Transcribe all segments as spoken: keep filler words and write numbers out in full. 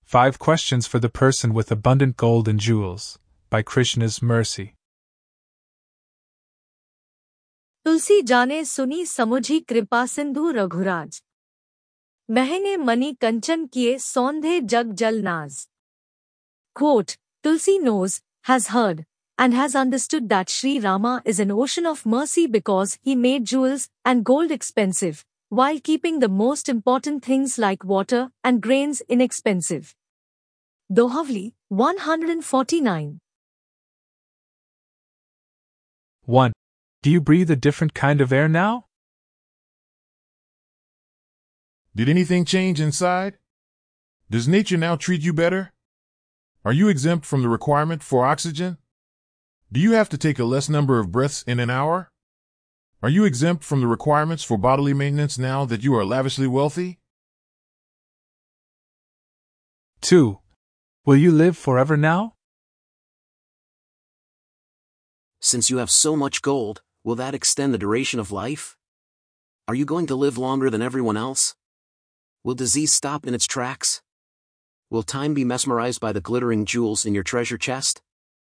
Five Questions for the Person with Abundant Gold and Jewels, by Krishna's Mercy. तुलसी जाने सुनी समुझी कृपा सिंधु रघुराज महंगे मणि कंचन किए सौंधे जग जल नाज. Quote, Tulsi knows, has heard, and has understood that Sri Rama is an ocean of mercy because he made jewels and gold expensive, while keeping the most important things like water and grains inexpensive. Dohavli, one forty-nine. one. Do you breathe a different kind of air now? Did anything change inside? Does nature now treat you better? Are you exempt from the requirement for oxygen? Do you have to take a less number of breaths in an hour? Are you exempt from the requirements for bodily maintenance now that you are lavishly wealthy? two. Will you live forever now? Since you have so much gold, will that extend the duration of life? Are you going to live longer than everyone else? Will disease stop in its tracks? Will time be mesmerized by the glittering jewels in your treasure chest?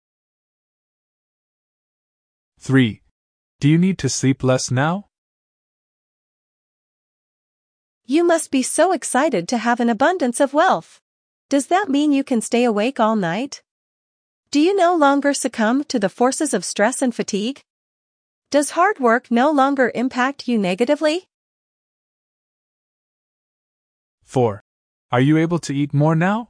three. Do you need to sleep less now? You must be so excited to have an abundance of wealth. Does that mean you can stay awake all night? Do you no longer succumb to the forces of stress and fatigue? Does hard work no longer impact you negatively? four. Are you able to eat more now?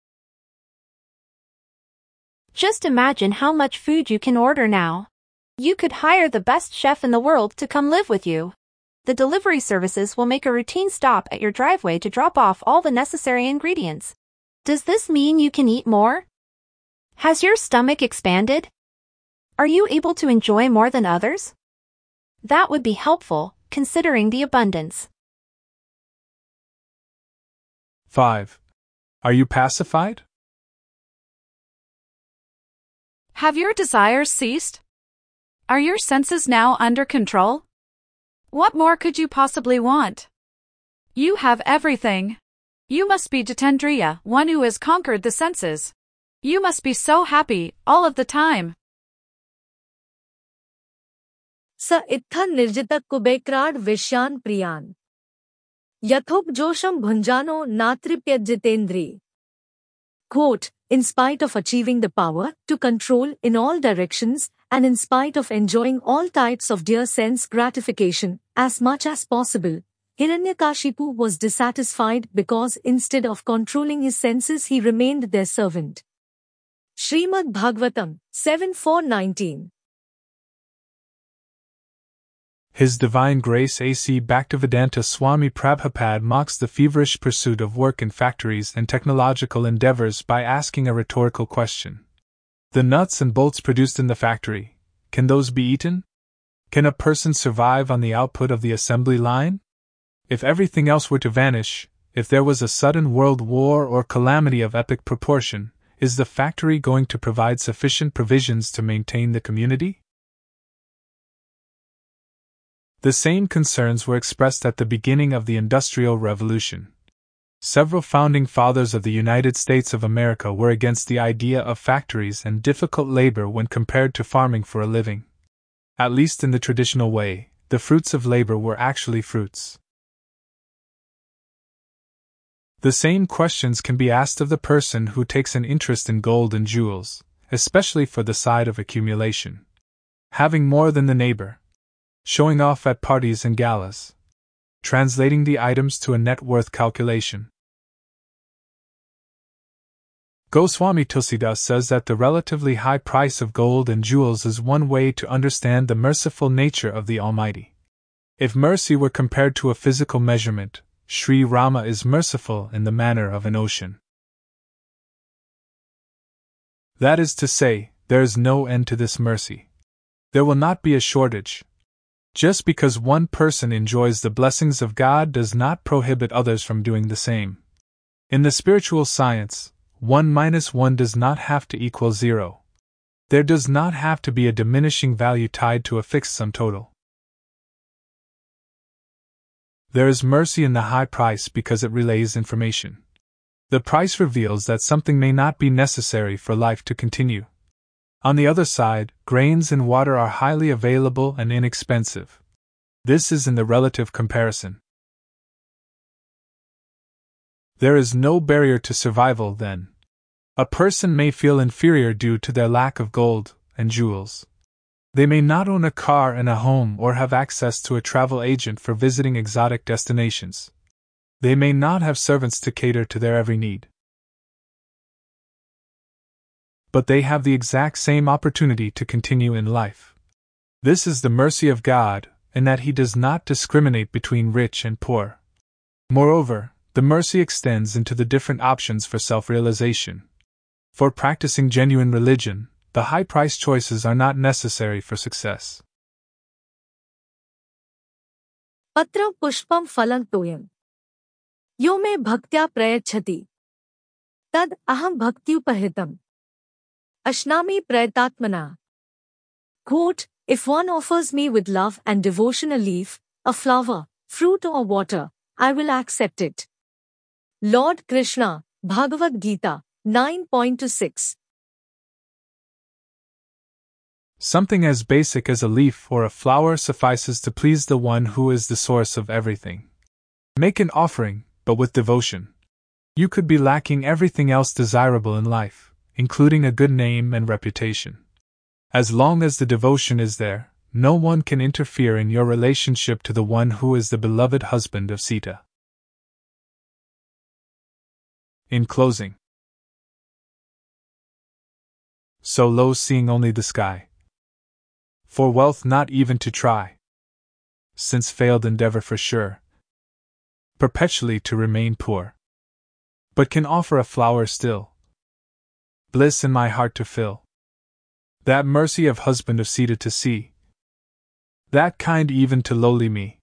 Just imagine how much food you can order now. You could hire the best chef in the world to come live with you. The delivery services will make a routine stop at your driveway to drop off all the necessary ingredients. Does this mean you can eat more? Has your stomach expanded? Are you able to enjoy more than others? That would be helpful, considering the abundance. five. Are you pacified? Have your desires ceased? Are your senses now under control? What more could you possibly want? You have everything. You must be Jitendriya, one who has conquered the senses. You must be so happy, all of the time. Sa ittha nirjitak kubekrad vishyan priyan. Yathopjosham bhunjano natripya jitendri. Quote, in spite of achieving the power to control in all directions, and in spite of enjoying all types of dear sense gratification, as much as possible, Hiranyakashipu was dissatisfied because instead of controlling his senses he remained their servant. Srimad Bhagavatam, seven four nineteen. His Divine Grace A C Bhaktivedanta Swami Prabhupada mocks the feverish pursuit of work in factories and technological endeavors by asking a rhetorical question. The nuts and bolts produced in the factory, can those be eaten? Can a person survive on the output of the assembly line? If everything else were to vanish, if there was a sudden world war or calamity of epic proportion, is the factory going to provide sufficient provisions to maintain the community? The same concerns were expressed at the beginning of the Industrial Revolution. Several founding fathers of the United States of America were against the idea of factories and difficult labor when compared to farming for a living. At least in the traditional way, the fruits of labor were actually fruits. The same questions can be asked of the person who takes an interest in gold and jewels, especially for the side of accumulation. Having more than the neighbor. Showing off at parties and galas. Translating the items to a net worth calculation. Goswami Tulsidas says that the relatively high price of gold and jewels is one way to understand the merciful nature of the Almighty. If mercy were compared to a physical measurement, Sri Rama is merciful in the manner of an ocean. That is to say, there is no end to this mercy. There will not be a shortage. Just because one person enjoys the blessings of God does not prohibit others from doing the same. In the spiritual science, one minus one does not have to equal zero. There does not have to be a diminishing value tied to a fixed sum total. There is mercy in the high price because it relays information. The price reveals that something may not be necessary for life to continue. On the other side, grains and water are highly available and inexpensive. This is in the relative comparison. There is no barrier to survival, then. A person may feel inferior due to their lack of gold and jewels. They may not own a car and a home or have access to a travel agent for visiting exotic destinations. They may not have servants to cater to their every need. But they have the exact same opportunity to continue in life. This is the mercy of God, in that He does not discriminate between rich and poor. Moreover, the mercy extends into the different options for self-realization. For practicing genuine religion, the high-priced choices are not necessary for success. Patra pushpam phalang toyam. Yo me bhaktya prayachati. Tad aham bhaktyupahitam. Ashnami prayatatmana. Quote, if one offers me with love and devotion a leaf, a flower, fruit or water, I will accept it. Lord Krishna, Bhagavad Gita, nine point two six. Something as basic as a leaf or a flower suffices to please the one who is the source of everything. Make an offering, but with devotion. You could be lacking everything else desirable in life, including a good name and reputation. As long as the devotion is there, no one can interfere in your relationship to the one who is the beloved husband of Sita. In closing, so low seeing only the sky. For wealth not even to try, since failed endeavor for sure, perpetually to remain poor. But can offer a flower still, bliss in my heart to fill. That mercy of husband of Sita to see, that kind even to lowly me.